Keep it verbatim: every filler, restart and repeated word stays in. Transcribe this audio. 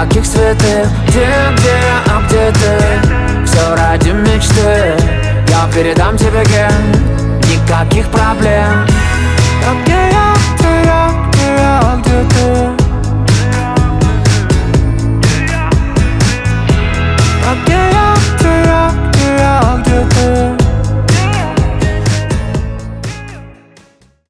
никаких святых. Где, где, а где ты? Все ради мечты. Я передам тебе ген, никаких проблем. А где я, где я, где я, где ты?